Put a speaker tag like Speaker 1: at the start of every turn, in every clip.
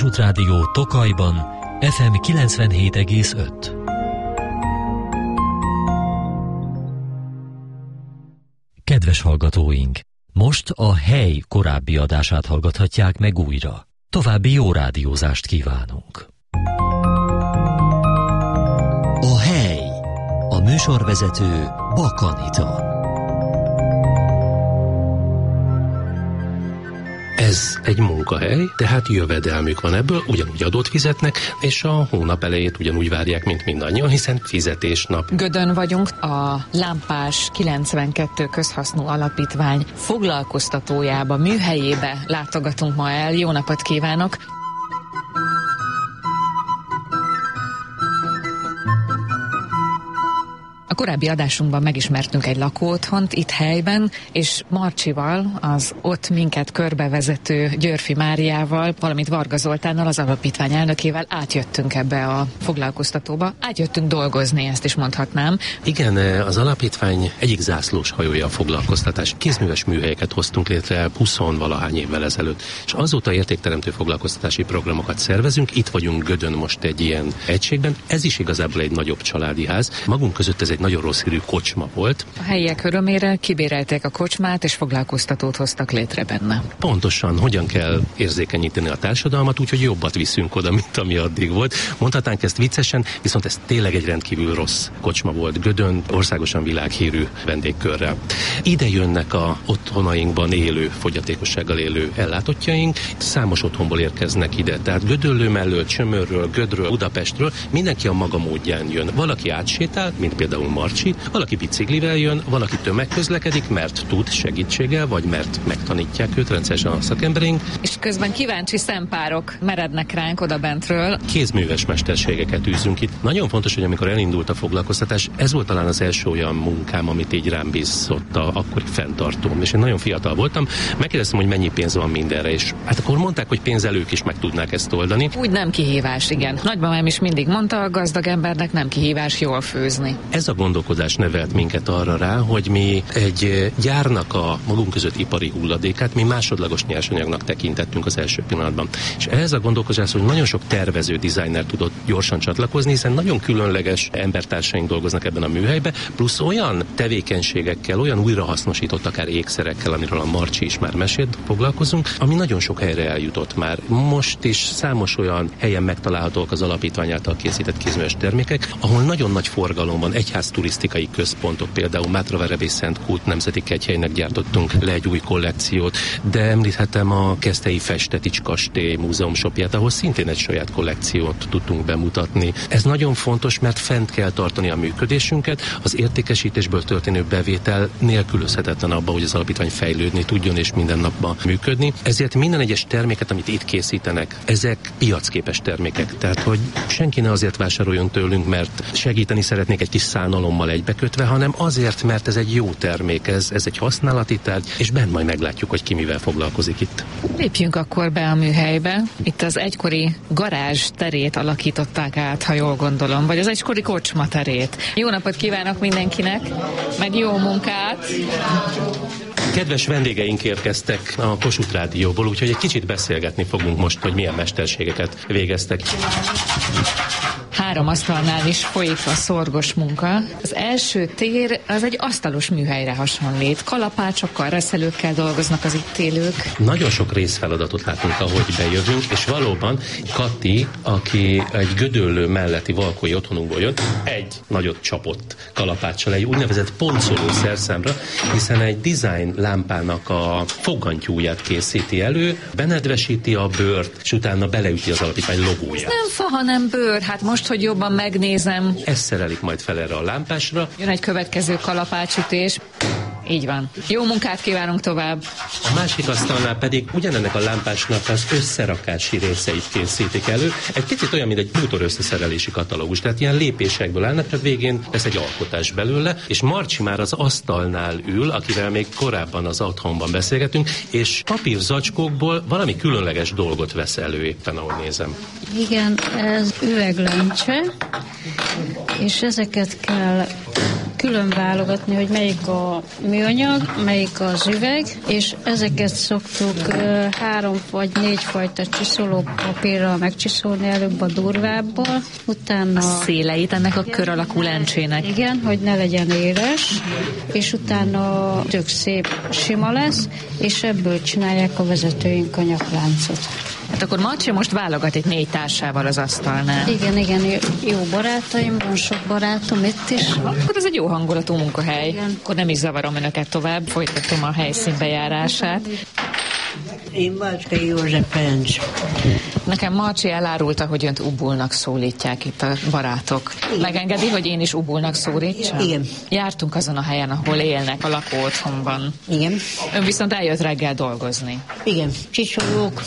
Speaker 1: Kossuth Rádió Tokajban, FM 97,5. Kedves hallgatóink! Most a Hely korábbi adását hallgathatják meg újra. További jó rádiózást kívánunk! A Hely. A műsorvezető Bak Anita.
Speaker 2: Ez egy munkahely, tehát jövedelmük van ebből, ugyanúgy adót fizetnek, és a hónap elejét ugyanúgy várják, mint mindannyian, hiszen fizetésnap.
Speaker 3: Gödön vagyunk, a Lámpás 92 közhasznú alapítvány foglalkoztatójába, műhelyébe látogatunk ma el. Jó napot kívánok! A korábbi adásunkban megismertünk egy lakóotthont itt helyben, és Marcsival, az ott minket körbevezető Györfi Máriával, valamint Varga Zoltánnal, az alapítvány elnökével átjöttünk ebbe a foglalkoztatóba. Átjöttünk dolgozni, ezt is mondhatnám.
Speaker 2: Igen, az alapítvány egyik zászlós hajója a foglalkoztatás. Kézműves műhelyeket hoztunk létre 20-valahány évvel ezelőtt, és azóta értékteremtő foglalkoztatási programokat szervezünk. Itt vagyunk Gödön most egy ilyen egységben. Ez is igazából egy nagyobb családi ház. Magunk között ez egy nagyon rossz hírű kocsma volt.
Speaker 3: A helyiek örömére kibérelték a kocsmát, és foglalkoztatót hoztak létre benne.
Speaker 2: Pontosan, hogyan kell érzékenyíteni a társadalmat, úgyhogy jobbat viszünk oda, mint ami addig volt. Mondhatnánk ezt viccesen, viszont ez tényleg egy rendkívül rossz kocsma volt Gödön, országosan világhírű vendégkörrel. Ide jönnek a otthonainkban élő, fogyatékossággal élő ellátottjaink, számos otthonból érkeznek ide, tehát Gödöllő mellől, Csömörről, Gödről, Budapestről, mindenki a maga módján jön. Valaki átsétál, mint például Marcsi, valaki biciklivel jön, valaki tömegközlekedik, mert tud segítséggel, vagy mert megtanítják őt rendszeresen a szakemberünk.
Speaker 3: És közben kíváncsi szempárok merednek ránk odabentről.
Speaker 2: Kézműves mesterségeket űzünk itt. Nagyon fontos, hogy amikor elindult a foglalkoztatás, ez volt talán az első olyan munkám, amit így rám bízott akkori fenntartóm. És én nagyon fiatal voltam, megkérdeztem, hogy mennyi pénz van mindenre, és hát akkor mondták, hogy pénzelők is meg tudnák ezt oldani.
Speaker 3: Úgy nem kihívás, igen. Nagymamám is mindig mondta, a gazdag embernek nem kihívás jól főzni.
Speaker 2: Ez a gondolkodás nevelt minket arra rá, hogy mi egy gyárnak a magunk között ipari hulladékát mi másodlagos nyersanyagnak tekintettünk az első pillanatban. És ehhez a gondolkozás, hogy nagyon sok tervező, designer tudott gyorsan csatlakozni, hiszen nagyon különleges embertársaink dolgoznak ebben a műhelyben, plusz olyan tevékenységekkel, olyan újrahasznosított akár ékszerekkel, amiről a Marcsi is már mesélt, foglalkozunk, ami nagyon sok helyre eljutott már. Most is számos olyan helyen megtalálhatók az alapítvány által készített kézműves termékek, ahol nagyon nagy forgalom van, egyház turisztikai központok, például Mátraverebé Szent Kút Nemzeti Kegyhelynek gyártottunk le egy új kollekciót, de említhetem a Keszthelyi Festetics kastély múzeum shopját, ahol szintén egy saját kollekciót tudtunk bemutatni. Ez nagyon fontos, mert fent kell tartani a működésünket, az értékesítésből történő bevétel nélkülözhetetlen abba, hogy az alapítvány fejlődni tudjon és minden napban működni. Ezért minden egyes terméket, amit itt készítenek, ezek piacképes termékek. Tehát, hogy senki ne azért vásároljon tőlünk, mert segíteni szeretnék egy kis szánalommal egybekötve, hanem azért, mert ez egy jó termék, ez egy használati tárgy, és bent majd meglátjuk, hogy ki mivel foglalkozik itt.
Speaker 3: Lépjünk akkor be a műhelybe. Itt az egykori garázs terét alakították át, ha jól gondolom, vagy az egykori kocsma terét. Jó napot kívánok mindenkinek, meg jó munkát!
Speaker 2: Kedves vendégeink érkeztek a Kossuth Rádióból, úgyhogy egy kicsit beszélgetni fogunk most, hogy milyen mesterségeket végeztek.
Speaker 3: 3 asztalnál is folyik a szorgos munka. Az első tér az egy asztalos műhelyre hasonlít. Kalapácsokkal, reszelőkkel dolgoznak az itt élők.
Speaker 2: Nagyon sok részfeladatot látunk, ahogy bejövünk, és valóban Kati, aki egy Gödöllő melletti valkói otthonunkból jött, egy nagyot csapott kalapáccsal, egy úgynevezett pontszoló szerszámra, hiszen egy design lámpának a fogantyúját készíti elő, benedvesíti a bőrt, és utána beleüti az alapítvány logóját.
Speaker 3: Nem fa, hanem bőr. Hát most, hogy jobban megnézem.
Speaker 2: Ezt szerelik majd fel erre a lámpásra.
Speaker 3: Jön egy következő kalapácsütés. Így van. Jó munkát kívánunk tovább.
Speaker 2: A másik asztalnál pedig ugyanennek a lámpásnak az összerakási részeit készítik elő. Egy picit olyan, mint egy bútor összeszerelési katalógus. Tehát ilyen lépésekből állnak, tehát végén lesz egy alkotás belőle, és Marcsi már az asztalnál ül, akivel még korábban az otthonban beszélgetünk, és papírzacskókból valami különleges dolgot vesz elő éppen, ahogy nézem.
Speaker 4: Igen, ez üveglencse, és ezeket kell külön válogatni, hogy melyik a műanyag, melyik az üveg, és ezeket szoktuk 3 vagy 4 fajta csiszolópapírral megcsiszolni, előbb a durvábbal, utána
Speaker 3: a széleit ennek a kör alakú lencsének.
Speaker 4: Igen, hogy ne legyen éles, és utána tök szép sima lesz, és ebből csinálják a vezetőink a nyakláncot.
Speaker 3: Hát akkor Marcsi most válogat itt 4 társával az asztalnál.
Speaker 4: Igen, jó barátaim, van sok barátom itt is.
Speaker 3: Akkor ez egy jó hangulatú munkahely.
Speaker 4: Igen.
Speaker 3: Akkor nem is zavarom önöket tovább, folytatom a helyszínbejárását.
Speaker 5: Én Bácskai József Ferenc.
Speaker 3: Nekem Marcsi elárulta, hogy önt Ubulnak szólítják itt a barátok.
Speaker 5: Igen.
Speaker 3: Megengedi, hogy én is Ubulnak szólítsam?
Speaker 5: Igen.
Speaker 3: Jártunk azon a helyen, ahol élnek, a lakóotthonban.
Speaker 5: Igen.
Speaker 3: Ön viszont eljött reggel dolgozni.
Speaker 5: Igen. Csiszolók,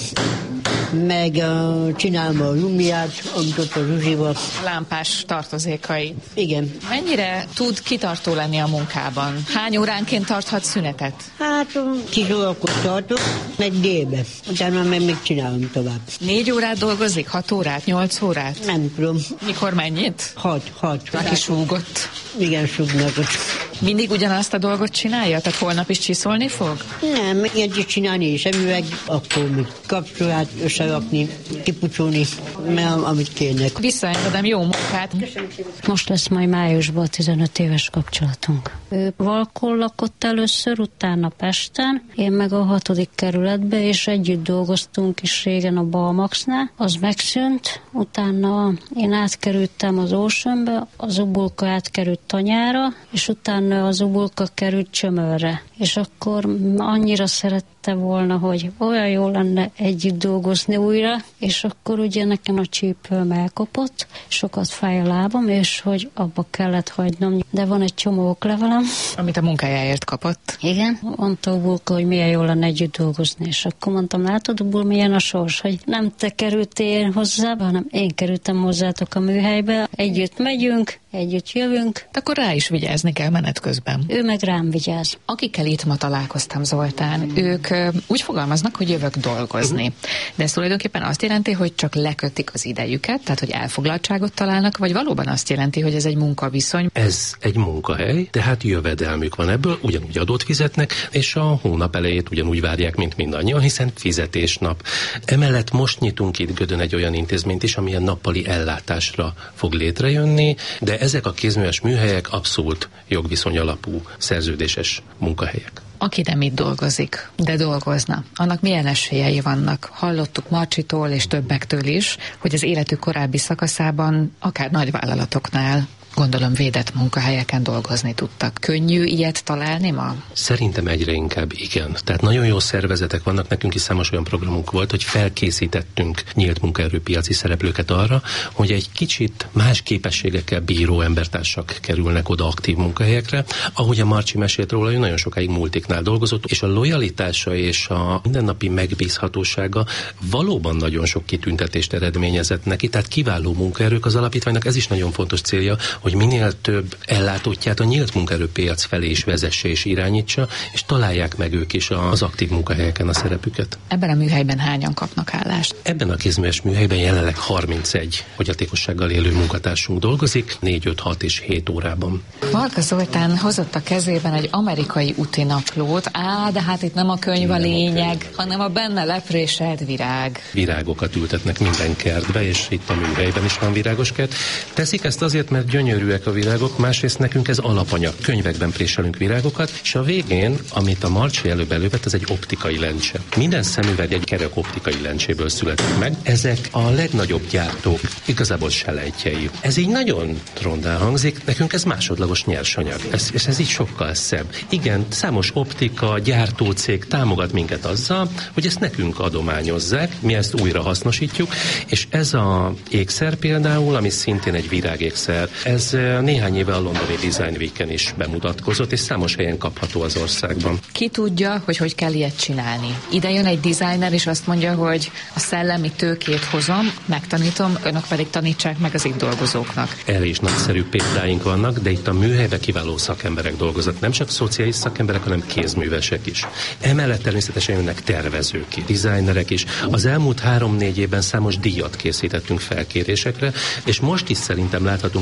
Speaker 5: meg csinálom a lumiát, amit ott a Zsuzsival.
Speaker 3: A lámpás tartozékai.
Speaker 5: Igen.
Speaker 3: Mennyire tud kitartó lenni a munkában? Hány óránként tarthat szünetet?
Speaker 5: Hát 10 órakor tartok, meg délbe. Utána meg még csinálom tovább.
Speaker 3: 4 órát dolgozik? 6 órát? 8 órát?
Speaker 5: Nem tudom.
Speaker 3: Mikor mennyit?
Speaker 5: 6.
Speaker 3: Aki súgott.
Speaker 5: Igen, súgnak ott.
Speaker 3: Mindig ugyanazt a dolgot csinálja? Tehát holnap is csiszolni fog?
Speaker 5: Nem, ilyet is csinálni, és szemüveg, akkor még kapcsolát összerakni, kipucolni, amit kérnek.
Speaker 3: Visszaengedem, jó munkát.
Speaker 4: Most lesz majd májusban 15 éves kapcsolatunk. Ő Valkon lakott először, utána Pesten, én meg a 6. kerületbe, és együtt dolgoztunk is régen a Balmaxnál. Az megszűnt, utána én átkerültem az Oceanbe, az Ubulka átkerült Tanyára, és utána az Ubulka került Csömörre. És akkor annyira szerette volna, hogy olyan jó lenne együtt dolgozni újra, és akkor ugye nekem a csípőm elkopott, sokat fáj a lábam, és hogy abba kellett hagynom. De van egy csomó oklevelem.
Speaker 3: Amit a munkájáért kapott.
Speaker 4: Igen, mondta Ubulka, hogy milyen jó lenne együtt dolgozni, és akkor mondtam, látod, Ubul, milyen a sors, hogy nem te kerültél hozzá, hanem én kerültem hozzátok a műhelybe, együtt megyünk, együtt jövünk.
Speaker 3: Akkor rá is vigyázni kell menet közben.
Speaker 4: Ő meg rám vigyáz.
Speaker 3: Akikkel itt ma találkoztam, Zoltán, ők úgy fogalmaznak, hogy jövök dolgozni. De ez tulajdonképpen azt jelenti, hogy csak lekötik az idejüket, tehát hogy elfoglaltságot találnak, vagy valóban azt jelenti, hogy ez egy munkaviszony?
Speaker 2: Ez egy munkahely, tehát jövedelmük van ebből, ugyanúgy adót fizetnek, és a hónap elejét ugyanúgy várják, mint mindannyian, hiszen fizetésnap. Emellett most nyitunk itt Gödön egy olyan intézményt is, amilyen nappali ellátásra fog létrejönni, de ezek a kézműves műhelyek abszolút jogviszony alapú szerződéses munkahelyek.
Speaker 3: Aki nem itt dolgozik, de dolgozna, annak milyen esélyei vannak? Hallottuk Marcsitól és többektől is, hogy az életük korábbi szakaszában, akár nagyvállalatoknál, gondolom védett munkahelyeken dolgozni tudtak. Könnyű ilyet találni ma?
Speaker 2: Szerintem egyre inkább igen. Tehát nagyon jó szervezetek vannak, nekünk is számos olyan programunk volt, hogy felkészítettünk nyílt munkaerőpiaci szereplőket arra, hogy egy kicsit más képességekkel bíró embertársak kerülnek oda aktív munkahelyekre. Ahogy a Marcsi mesélt róla, ő nagyon sokáig multiknál dolgozott, és a lojalitása és a mindennapi megbízhatósága valóban nagyon sok kitüntetést eredményezett neki, tehát kiváló munkaerők az alapítványnak, ez is nagyon fontos célja, hogy minél több ellátottját a nyílt munkaerőpiac felé is vezesse és irányítsa, és találják meg ők is az aktív munkahelyeken a szerepüket.
Speaker 3: Ebben a műhelyben hányan kapnak állást?
Speaker 2: Ebben a kézműves műhelyben jelenleg 31 fogyatékossággal élő munkatársunk dolgozik, 4, 5, 6 és 7 órában.
Speaker 3: Varga Zoltán hozott a kezében egy amerikai útinaplót, de hát itt nem a könyv a lényeg, hanem a benne lepréselt virág.
Speaker 2: Virágokat ültetnek minden kertbe, és itt a műhelyben is van virágos kert. Teszik ezt azért, mert gyönyörűek a virágok, másrészt nekünk ez alapanyag. Könyvekben préselünk virágokat, és a végén, amit a Marcsi előbb elővett, ez egy optikai lencse. Minden szemüveg egy kerek optikai lencséből születik meg. Ezek a legnagyobb gyártók igazából selejtjei. Ez így nagyon rondán hangzik, nekünk ez másodlagos nyersanyag. És ez így sokkal szebb. Igen, számos optika, gyártócég támogat minket azzal, hogy ezt nekünk adományozzák, mi ezt újra hasznosítjuk, és ez a ékszer például, ami szintén egy virágékszer, ez néhány éve a londoni Design Weeken is bemutatkozott, és számos helyen kapható az országban.
Speaker 3: Ki tudja, hogy kell ilyet csinálni? Ide jön egy designer, és azt mondja, hogy a szellemi tőkét hozom, megtanítom, önök pedig tanítsák meg az itt dolgozóknak.
Speaker 2: Erre is nagyszerű példáink vannak, de itt a műhelyben kiváló szakemberek dolgoznak. Nem csak szociális szakemberek, hanem kézművesek is. Emellett természetesen jönnek tervezők, designerek is. Az elmúlt 3-4 évben számos díjat készítettünk felkérésekre, és most is szerintem láthatunk egy új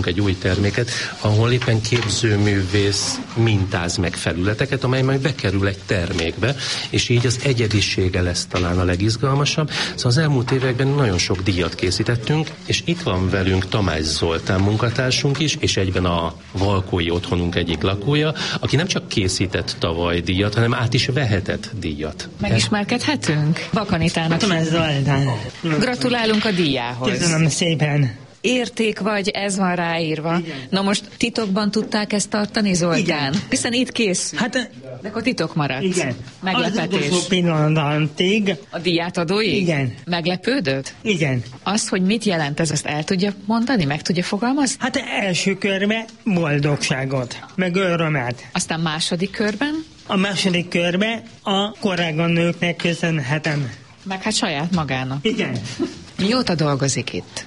Speaker 2: terméket, ahol éppen képzőművész mintáz meg felületeket, amely majd bekerül egy termékbe, és így az egyedisége lesz talán a legizgalmasabb. Szóval az elmúlt években nagyon sok díjat készítettünk, és itt van velünk Tamás Zoltán munkatársunk is, és egyben a Valkói otthonunk egyik lakója, aki nem csak készített tavaly díjat, hanem át is vehetett díjat.
Speaker 3: Megismerkedhetünk? Bakanitának.
Speaker 6: Tamás Zoltán.
Speaker 3: Gratulálunk a díjához.
Speaker 6: Köszönöm szépen.
Speaker 3: Érték vagy, ez van ráírva.
Speaker 6: Igen.
Speaker 3: Na most titokban tudták ezt tartani, Zoltán?
Speaker 6: Igen.
Speaker 3: Hiszen itt kész.
Speaker 6: Hát,
Speaker 3: de akkor titok maradt.
Speaker 6: igen.
Speaker 3: Meglepetés.
Speaker 6: Az utolsó pillanatig.
Speaker 3: A díjátadóig?
Speaker 6: Igen.
Speaker 3: Meglepődött?
Speaker 6: Igen.
Speaker 3: Az, hogy mit jelent ez, azt el tudja mondani, meg tudja fogalmazni?
Speaker 6: Hát első körben boldogságot, meg örömet.
Speaker 3: Aztán második körben?
Speaker 6: A második körben a kolléganőknek köszönhetem.
Speaker 3: Meg hát saját magának.
Speaker 6: Igen.
Speaker 3: Mióta dolgozik itt?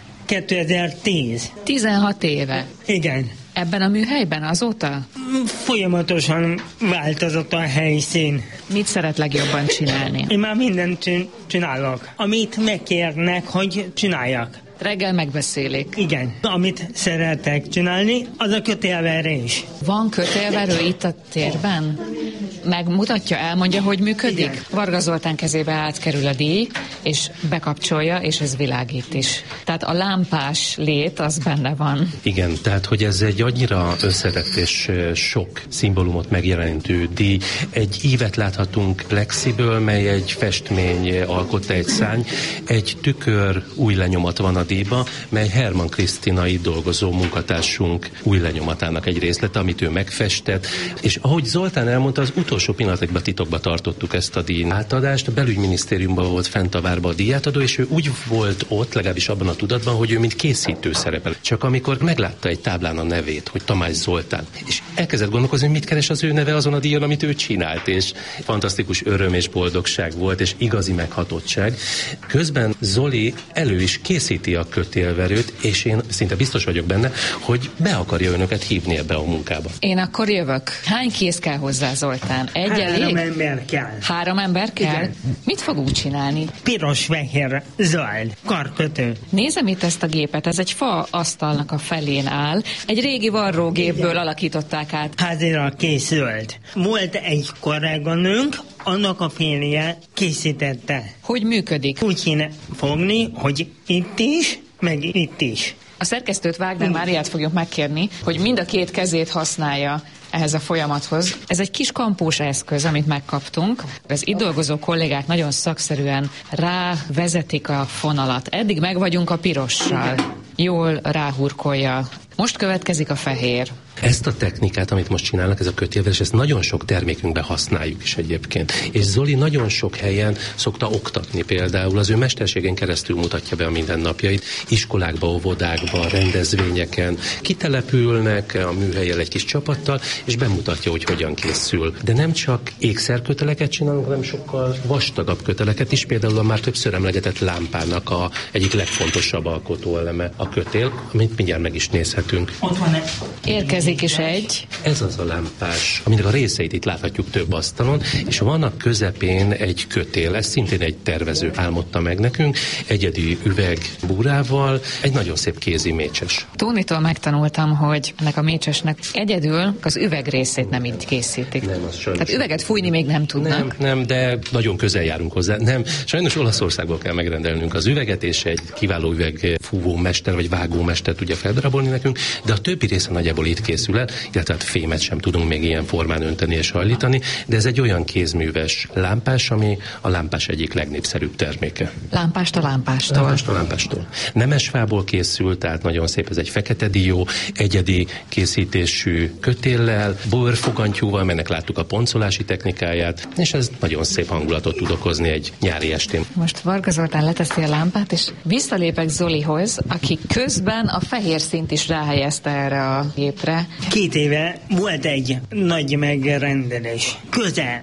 Speaker 6: 2010.
Speaker 3: 16 éve.
Speaker 6: Igen.
Speaker 3: Ebben a műhelyben azóta?
Speaker 6: Folyamatosan változott a helyszín.
Speaker 3: Mit szeret legjobban csinálni?
Speaker 6: Én már mindent csinálok, amit megkérnek, hogy csináljak.
Speaker 3: Reggel megbeszélik.
Speaker 6: Igen. Amit szeretek csinálni, az a kötélverés.
Speaker 3: Van kötélverő itt a térben? Megmutatja, elmondja, hogy működik?
Speaker 6: Igen.
Speaker 3: Varga Zoltán kezébe átkerül a díj, és bekapcsolja, és ez világít is. Tehát a lámpás lét, az benne van.
Speaker 2: Igen, tehát hogy ez egy annyira összetett és sok szimbólumot megjelenítő díj. Egy ívet láthatunk plexiből, mely egy festmény alkotta, egy szárny. Egy tükör új lenyomat van a díjba, mely Herman Krisztina itt dolgozó munkatársunk új lenyomatának egy részlete, amit ő megfestett. És ahogy Zoltán elmondta, az utolsó pillanatokban titokba tartottuk ezt a díj átadást. A belügyminisztériumban volt fent a várba a díjátadó, és ő úgy volt ott, legalábbis abban a tudatban, hogy ő mint készítő szerepel. Csak amikor meglátta egy táblán a nevét, hogy Tamás Zoltán, és elkezdett gondolkozni, hogy mit keres az ő neve azon a díjon, amit ő csinált, és fantasztikus öröm és boldogság volt, és igazi meghatottság. Közben Zoli elő is készíti a kötélverőt, és én szinte biztos vagyok benne, hogy be akarja önöket hívni ebbe a munkába.
Speaker 3: Én akkor jövök. Hány kéz kell hozzá, Zoltán? Egy
Speaker 6: 3
Speaker 3: elég?
Speaker 6: ember kell.
Speaker 3: 3 ember kell?
Speaker 6: Igen.
Speaker 3: Mit fog úgy csinálni?
Speaker 6: Piros, fehér, zöld, karkötő.
Speaker 3: Nézem itt ezt a gépet, ez egy fa asztalnak a felén áll. Egy régi varrógépből alakították át.
Speaker 6: Házira készült. Volt egy kolléganőnk, annak a férje készítette.
Speaker 3: Hogy működik?
Speaker 6: Úgy kéne fogni, hogy itt is, meg itt is.
Speaker 3: A szerkesztőt, Wagner Máriát fogjuk megkérni, hogy mind a két kezét használja ehhez a folyamathoz. Ez egy kis kampós eszköz, amit megkaptunk. Az itt dolgozó kollégák nagyon szakszerűen rávezetik a fonalat. Eddig meg vagyunk a pirossal. Jól ráhurkolja. Most következik a fehér.
Speaker 2: Ezt a technikát, amit most csinálnak, ez a kötélverés, ezt nagyon sok termékünkben használjuk is egyébként. És Zoli nagyon sok helyen szokta oktatni például, az ő mesterségen keresztül mutatja be a mindennapjait, iskolákba, óvodákba, rendezvényeken, kitelepülnek a műhellyel egy kis csapattal, és bemutatja, hogy hogyan készül. De nem csak ékszerköteleket csinálunk, hanem sokkal vastagabb köteleket is, például a már többször emlegetett lámpának a egyik legfontosabb alkotóeleme a kötél, amit mindjárt meg is nézhetünk.
Speaker 6: Ott van
Speaker 3: Érkezik is egy.
Speaker 2: Ez az a lámpás, aminek a részeit itt láthatjuk több asztalon, és van a közepén egy kötél, ez szintén egy tervező álmodta meg nekünk, egyedi üvegbúrával, egy nagyon szép kézi mécses.
Speaker 3: Tónitól megtanultam, hogy ennek a mécsesnek egyedül az üveg részét nem itt készítik.
Speaker 2: Nem, az sajnos.
Speaker 3: Tehát üveget fújni még nem tudnak.
Speaker 2: Nem, de nagyon közel járunk hozzá. Nem, sajnos Olaszországból kell megrendelnünk az üveget, és egy kiváló üvegfúvómester vagy vágómester tudja feldarabolni nekünk, de a többi része nagyjából itt készül el, illetve hát fémet sem tudunk még ilyen formán önteni és hajlítani, de ez egy olyan kézműves lámpás, ami a lámpás egyik legnépszerűbb terméke.
Speaker 3: Lámpást a lámpástól.
Speaker 2: Lámpást a lámpástól. Nemesfából készült, tehát nagyon szép, ez egy fekete dió, egyedi készítésű kötéllel, bőrfogantyúval, mennek láttuk a poncolási technikáját, és ez nagyon szép hangulatot tud okozni egy nyári estén.
Speaker 3: Most Varga Zoltán leteszi a lámpát, és visszalépek Zolihoz, aki közben a fehér színt is ráhelyezte erre a gépre.
Speaker 6: 2 éve volt egy nagy megrendelés. Közel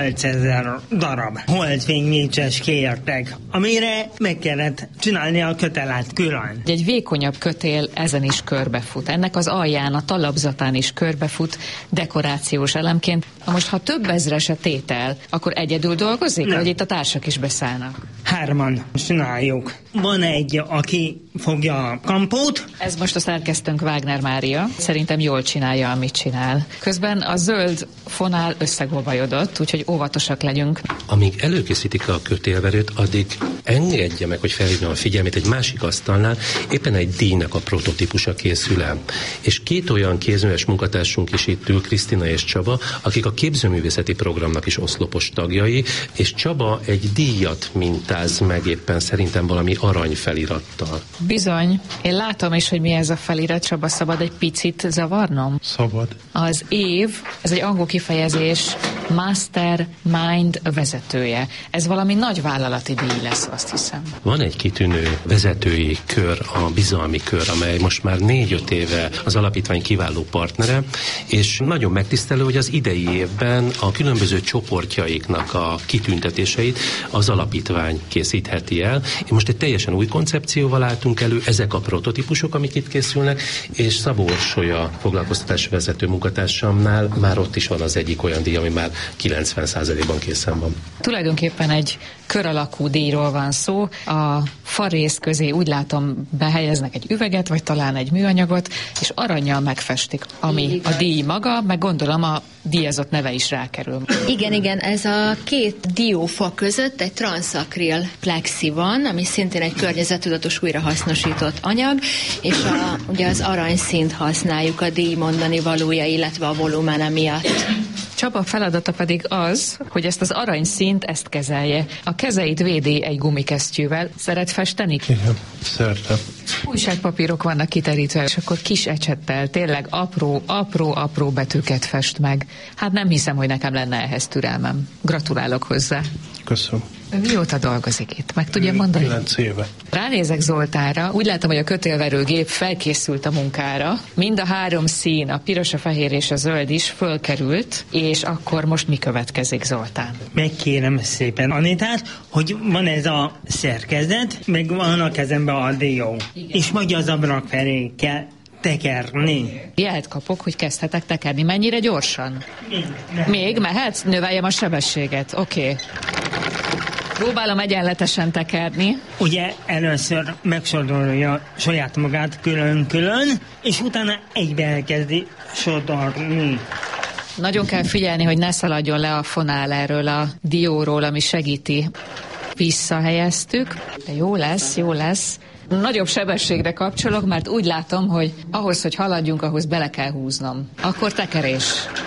Speaker 6: 8000 darab holdfénymécses kértek, amire meg kellett csinálni a kötelet külön.
Speaker 3: Egy vékonyabb kötél ezen is körbefut. Ennek az alján, a talapzatán is körbefut dekorációs elemként. Most, ha több ezres a tétel, akkor egyedül dolgozik?
Speaker 6: Nem.
Speaker 3: Vagy itt a társak is beszállnak?
Speaker 6: 3 csináljuk. van egy, aki fogja a kampót.
Speaker 3: Ez most a szerkesztőnk Wagner Mária. Szerintem jól csinálja, amit csinál. Közben a zöld fonál összegolvajodott, úgyhogy óvatosak legyünk.
Speaker 2: Amíg előkészítik a kötélverőt, addig engedje meg, hogy felhívjam a figyelmét, egy másik asztalnál éppen egy díjnak a prototípusa készül el. És két olyan kézműves munkatársunk is itt ül, Krisztina és Csaba, akik a képzőművészeti programnak is oszlopos tagjai, és Csaba egy díjat mintáz meg éppen szerintem valami aranyfelirattal.
Speaker 3: Bizony. Én látom is, hogy mi ez a felirat. Csaba, szabad egy picit zavarnom?
Speaker 7: Szabad.
Speaker 3: Az év, ez egy angol kifejezés, Mastermind vezetője. Ez valami nagy vállalati díj lesz, azt hiszem.
Speaker 2: Van egy kitűnő vezetői kör, a bizalmi kör, amely most már 4-5 éve az alapítvány kiváló partnere, és nagyon megtisztelő, hogy az idei évben a különböző csoportjaiknak a kitüntetéseit az alapítvány készítheti el. Én most egy teljesen új koncepcióval álltunk elő, ezek a prototípusok, amik itt készülnek, és Szabó Orsolya foglalkoztatási vezető munkatársamnál már ott is van az egyik olyan díj, ami már 90%-ban készen van.
Speaker 3: Tulajdonképpen egy kör alakú díjról van szó. A farész közé úgy látom behelyeznek egy üveget, vagy talán egy műanyagot, és arannyal megfestik, ami a díj maga, meg gondolom a díjazott neve is rákerül.
Speaker 8: Igen, ez a két diófa között egy transzakril plexi van, ami szintén egy környezettudatos újrahasznosított anyag, és ugye az aranyszínt használjuk a díj mondani valója, illetve a volumene miatt.
Speaker 3: Csaba feladata pedig az, hogy ezt az aranyszínt ezt kezelje. A kezeit védi egy gumikesztyűvel. Szeret festeni?
Speaker 7: Igen, szeretem.
Speaker 3: Újságpapírok vannak kiterítve, és akkor kis ecsettel tényleg apró betűket fest meg. Hát nem hiszem, hogy nekem lenne ehhez türelmem. Gratulálok hozzá.
Speaker 7: Köszönöm.
Speaker 3: Mióta dolgozik itt? Meg tudja mondani?
Speaker 7: 9 éve.
Speaker 3: Ránézek Zoltánra, úgy látom, hogy a kötélverőgép felkészült a munkára. Mind a 3 szín, a piros, a fehér és a zöld is fölkerült, és akkor most mi következik, Zoltán?
Speaker 6: Megkérem szépen Anitát, hogy van ez a szerkezet, meg van a kezemben a dió. És majd az ablak felé kell tekerni.
Speaker 3: Jelet kapok, hogy kezdhetek tekerni. Mennyire gyorsan? Még mehetsz? Növeljem a sebességet. Oké. Próbálom egyenletesen tekerni.
Speaker 6: Ugye először megsorolja saját magát külön-külön, és utána egybe elkezdi sodorni.
Speaker 3: Nagyon kell figyelni, hogy ne szaladjon le a fonál erről a dióról, ami segíti. Visszahelyeztük. De jó lesz. Nagyobb sebességre kapcsolok, mert úgy látom, hogy ahhoz, hogy haladjunk, ahhoz bele kell húznom. Akkor tekerés.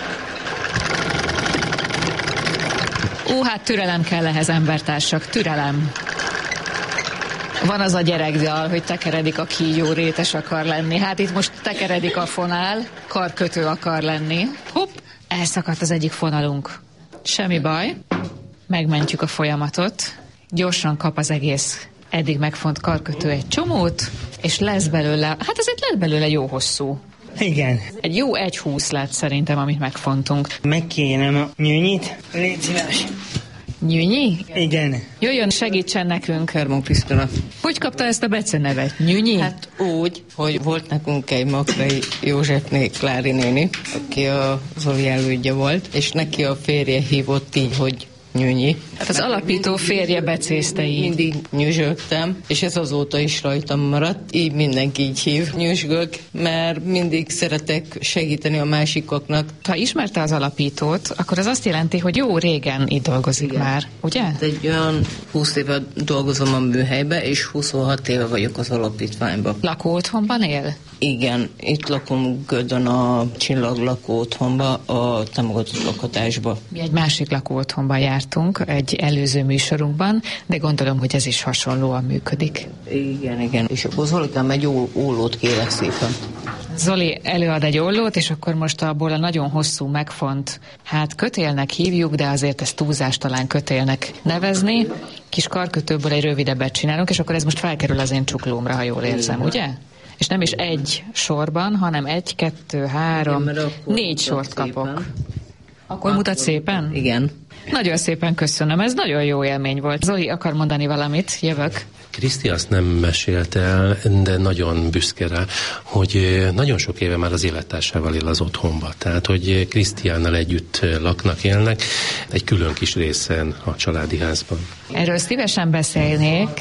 Speaker 3: Hát türelem kell ehhez, embertársak, türelem. Van az a gyerekdal, hogy tekeredik a kígyó, rétes akar lenni. Hát itt most tekeredik a fonál, karkötő akar lenni. Hopp, elszakadt az egyik fonalunk. Semmi baj, megmentjük a folyamatot. Gyorsan kap az egész eddig megfont karkötő egy csomót, és lesz belőle, hát ezért lett belőle jó hosszú.
Speaker 6: Igen.
Speaker 3: Egy jó 1,20 lett szerintem, amit megfontunk.
Speaker 6: Megkérem a nyűnyit, légy szíves.
Speaker 3: Nyűnyi?
Speaker 6: Igen.
Speaker 3: Jöjjön, segítsen nekünk.
Speaker 9: Hermon Krisztina.
Speaker 3: Hogy kapta ezt a becenevet? Nyűnyi?
Speaker 9: Hát úgy, hogy volt nekünk egy Makrai Józsefné Klári néni, aki a Zoli elődje volt, és neki a férje hívott így, hogy Nyűnyi.
Speaker 3: Hát az alapító férje becézte így.
Speaker 9: Mindig nyüzsögtem, és ez azóta is rajtam maradt. Így mindenki így hív, nyüzsgök, mert mindig szeretek segíteni a másikoknak.
Speaker 3: Ha ismerte az alapítót, akkor az azt jelenti, hogy jó régen itt dolgozik. Igen. Már, ugye?
Speaker 9: Egy olyan 20 éve dolgozom a műhelybe, és 26 éve vagyok az alapítványban.
Speaker 3: Lakóotthonban él?
Speaker 9: Igen, itt lakom Gödön a Csillag lakóotthonba, a támogatott lakhatásba.
Speaker 3: Mi egy másik lakóotthonban jártunk, egy előző műsorunkban, de gondolom, hogy ez is hasonlóan működik.
Speaker 9: Igen. És akkor Zolikám egy ollót kérek szépen.
Speaker 3: Zoli előad egy ollót, és akkor most abból a nagyon hosszú megfont, hát kötélnek hívjuk, de azért ezt túlzás talán kötélnek nevezni. Kis karkötőből egy rövidebbet csinálunk, és akkor ez most felkerül az én csuklómra, ha jól érzem, ugye? És nem is egy sorban, hanem 1, 2, 3, 4 sort kapok. Akkor mutat szépen?
Speaker 9: Igen.
Speaker 3: Nagyon szépen köszönöm, ez nagyon jó élmény volt. Zoli akar mondani valamit, jövök.
Speaker 2: Kriszti azt nem mesélte el, de nagyon büszke rá, hogy nagyon sok éve már az élettársával él az otthonba. Tehát, hogy Krisztiánnal együtt laknak, élnek, egy külön kis részen a családi házban.
Speaker 3: Erről szívesen beszélnék,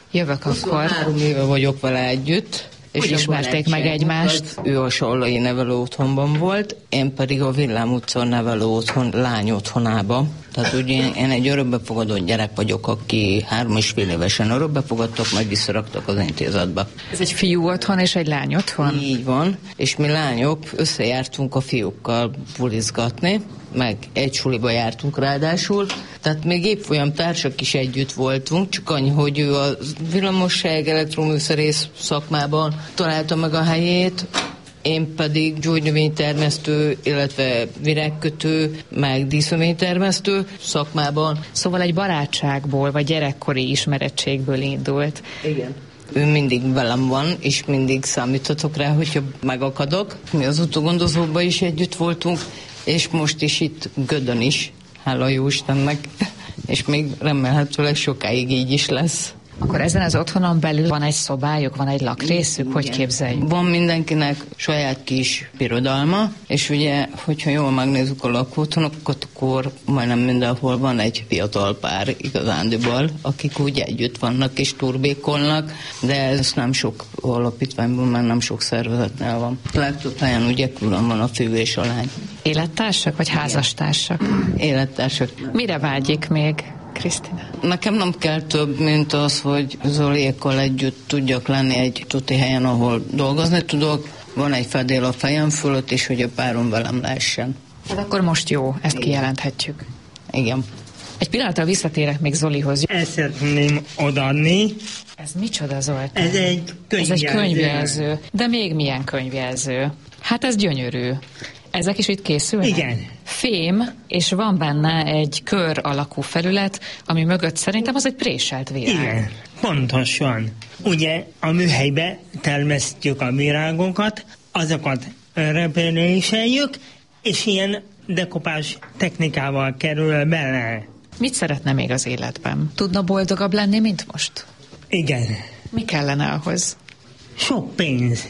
Speaker 3: jövök akkor.
Speaker 9: 3 éve vagyok vele együtt.
Speaker 3: Hogy ismerték meg egymást?
Speaker 9: Ő a Sollai nevelő otthonban volt, én pedig a Villám utca nevelő otthon, lány otthonában. Tehát ugye én egy örökbefogadott gyerek vagyok, aki 3,5 évesen örökbefogadtak, majd visszaraktak az intézetbe.
Speaker 3: Ez egy fiú otthon és egy lány otthon?
Speaker 9: Így van, és mi lányok összejártunk a fiúkkal bulizgatni, meg egy suliba jártunk ráadásul, tehát még évfolyam társak is együtt voltunk, csak annyi, hogy ő a villamosság elektroműszerész szakmában találta meg a helyét, én pedig gyógynövénytermesztő, illetve virágkötő, meg dísznövénytermesztő szakmában.
Speaker 3: Szóval egy barátságból, vagy gyerekkori ismerettségből indult.
Speaker 9: Igen. Ő mindig velem van, és mindig számíthatok rá, hogyha megakadok. Mi az utógondozóban is együtt voltunk, és most is itt Gödön is, hála jó Istennek, és még remélhetőleg sokáig így is lesz.
Speaker 3: Akkor ezen az otthonon belül van egy szobájuk, van egy lakrészük, hogy képzeljük?
Speaker 9: Van mindenkinek saját kis birodalma, és ugye, hogyha jól megnézzük a lakóotthonokat, akkor majdnem mindenhol van egy fiatal pár igazándiból, akik úgy együtt vannak és turbékolnak, de ez nem sok alapítványból, mert nem sok szervezetnél van. Legtöbb helyen ugye külön van a fiú és a lány.
Speaker 3: Élettársak vagy házastársak?
Speaker 9: Élettársak.
Speaker 3: Mire vágyik még, Krisztina?
Speaker 9: Nekem nem kell több, mint az, hogy Zoliékkal együtt tudjak lenni egy tuti helyen, ahol dolgozni tudok. Van egy fedél a fejem fölött, és hogy a párom velem lehessen.
Speaker 3: Hát akkor most jó, ezt kijelenthetjük.
Speaker 9: Igen.
Speaker 3: Egy pillanatra visszatérek még Zolihoz.
Speaker 6: Ezt szeretném odaadni.
Speaker 3: Ez micsoda, Zoltán?
Speaker 6: Ez egy könyvjelző.
Speaker 3: Ez egy könyvjelző. De még milyen könyvjelző? Hát ez gyönyörű. Ezek is itt készülnek?
Speaker 6: Igen.
Speaker 3: Fém, és van benne egy kör alakú felület, ami mögött szerintem az egy préselt virág.
Speaker 6: Igen, pontosan. Ugye a műhelybe termesztjük a virágokat, azokat repüléseljük, és ilyen dekopás technikával kerül bele.
Speaker 3: Mit szeretne még az életben? Tudna boldogabb lenni, mint most?
Speaker 6: Igen.
Speaker 3: Mi kellene ahhoz?
Speaker 6: Sok pénz.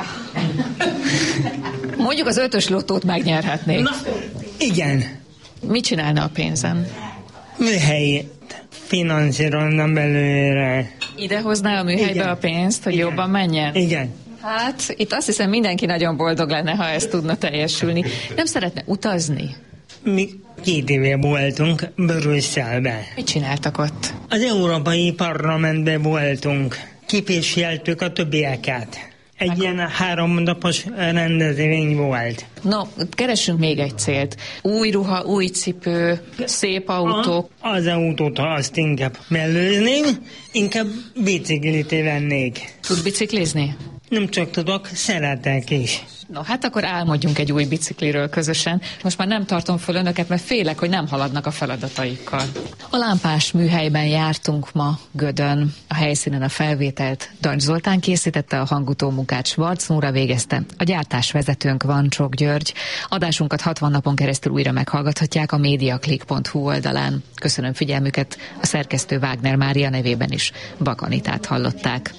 Speaker 3: Mondjuk az 5-ös lottót megnyerhetnék.
Speaker 6: Na, igen.
Speaker 3: Mit csinálna a pénzen?
Speaker 6: Műhelyét finanszírozna belőle.
Speaker 3: Idehozná a műhelybe
Speaker 6: Igen.
Speaker 3: a pénzt, hogy
Speaker 6: Igen.
Speaker 3: jobban menjen?
Speaker 6: Igen.
Speaker 3: Hát, itt azt hiszem mindenki nagyon boldog lenne, ha ez tudna teljesülni. Nem szeretne utazni?
Speaker 6: Mi 2 éve voltunk Brüsszelbe.
Speaker 3: Mit csináltak ott?
Speaker 6: Az Európai Parlamentben voltunk. Képviseltük a többieket. Egy ilyen 3 napos rendezvény volt.
Speaker 3: No, keressünk még egy célt. Új ruha, új cipő, szép autók.
Speaker 6: Az autót, ha azt inkább mellőzném, inkább biciklit vennék.
Speaker 3: Tud biciklizni?
Speaker 6: Nem csak tudok, szeretek is.
Speaker 3: No, hát akkor álmodjunk egy új bicikliről közösen. Most már nem tartom föl önöket, mert félek, hogy nem haladnak a feladataikkal. A lámpás műhelyben jártunk ma Gödön. A helyszínen a felvételt Dancs Zoltán készítette, a hangutó munkát Schwarz Nóra végezte. A gyártásvezetőnk Vancsok György. Adásunkat 60 napon keresztül újra meghallgathatják a mediaclick.hu oldalán. Köszönöm figyelmüket, a szerkesztő Wagner Mária nevében is Bak Anitát hallották.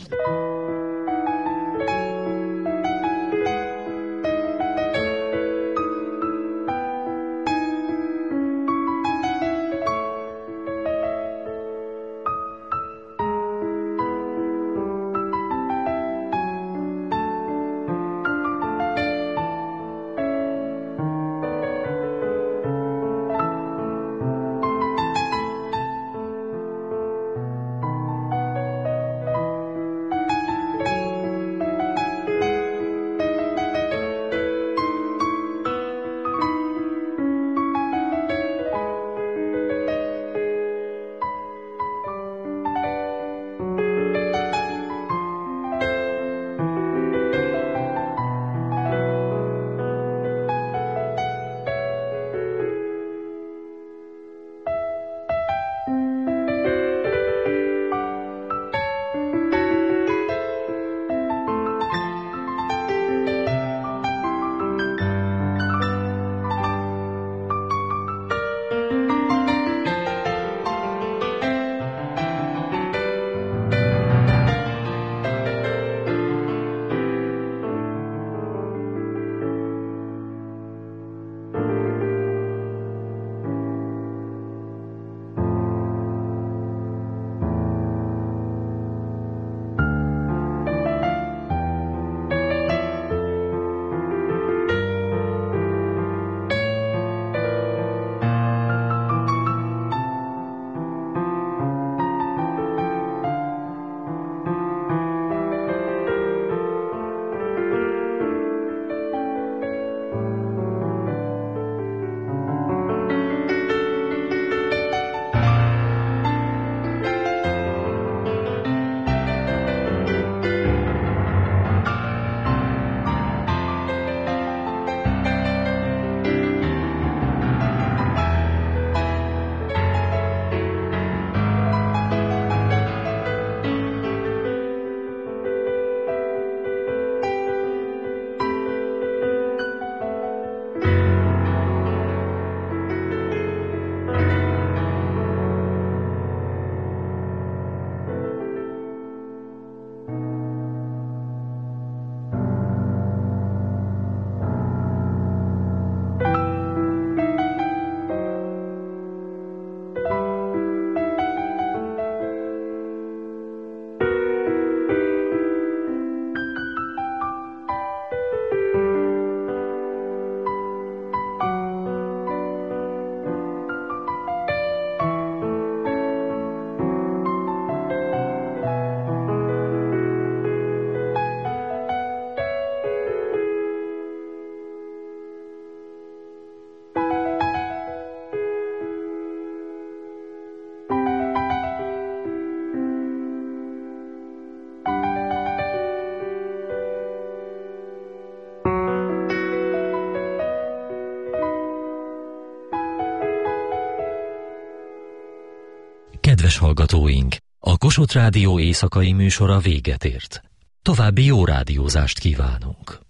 Speaker 1: Kedves hallgatóink, a Kossuth Rádió éjszakai műsora véget ért. További jó rádiózást kívánunk.